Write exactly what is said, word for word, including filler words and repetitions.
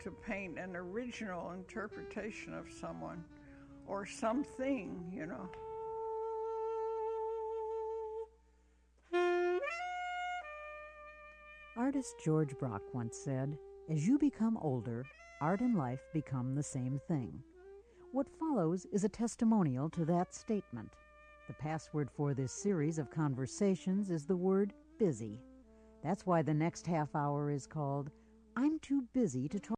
to paint an original interpretation of someone or something, you know. Artist George Brock once said, "As you become older, art and life become the same thing." What follows is a testimonial to that statement. The password for this series of conversations is the word busy. That's why the next half hour is called I'm Too Busy to Talk.